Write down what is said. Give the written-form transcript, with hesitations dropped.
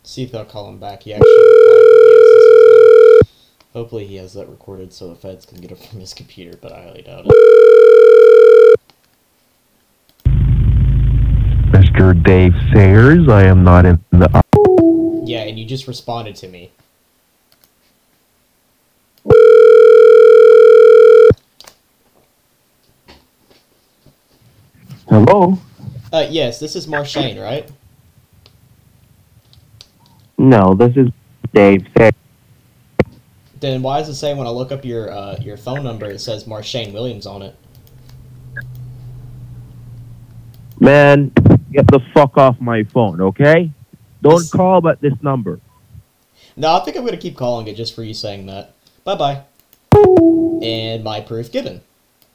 See if they'll call him back. He actually replied, but yes, this is him. Hopefully he has that recorded so the feds can get it from his computer, but I highly doubt it. Mr. Dave Sayers, I am not in the... Yeah, and you just responded to me. Hello? Yes, this is Marshane, right? No, this is Dave Sayers. Then why does it say when I look up your phone number, it says Marshane Williams on it? Man, get the fuck off my phone, okay? Don't call but this number. No, I think I'm going to keep calling it just for you saying that. Bye-bye. And my proof given.